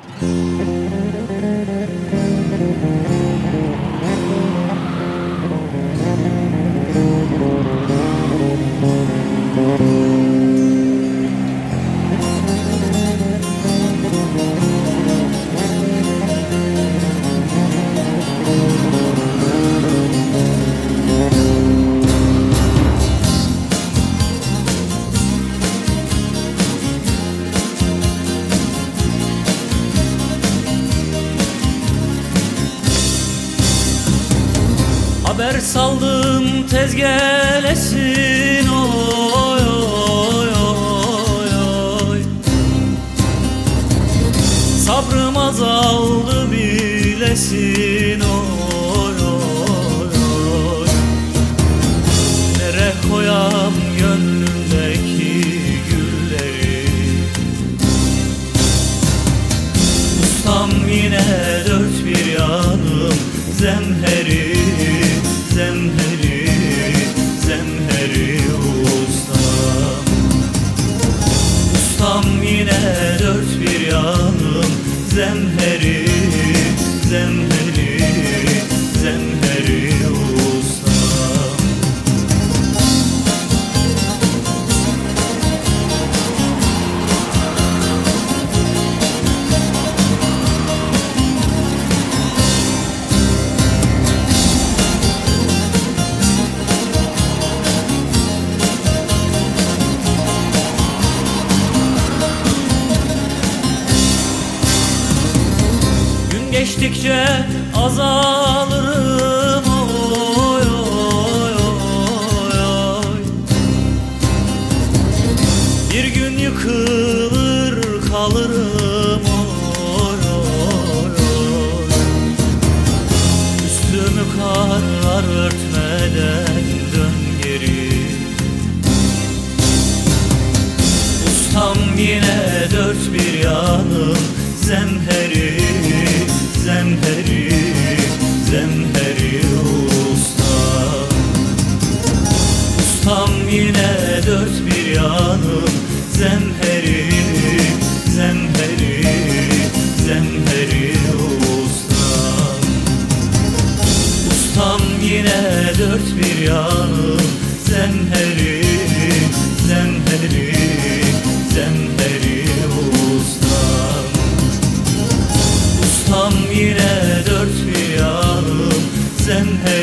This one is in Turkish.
Haber saldım tez gelesin, oy oy oy oy. Sabrım azaldı bilesin, oy oy oy. Nere koyam gönlümdeki gülleri? Ustam yine dört bir yanım zemheri, zemheri, zemheri ustam. Ustam yine dört bir yanım zemheri, zemheri, zemheri ustam. Geçtikçe azalırım, oy oy oy oy. Bir gün yıkılır kalırım, oy oy oy. Üstümü karlar örtmeden dön geri. Ustam yine dört bir yanım zemheri, zemheri, zemheri ustam. Ustam yine dört bir yanım zemheri, zemheri, zemheri ustam. Ustam yine dört bir yanım zemheri, zemheri, zemheri ustam. Ustam yine dört bir yanım zemheri.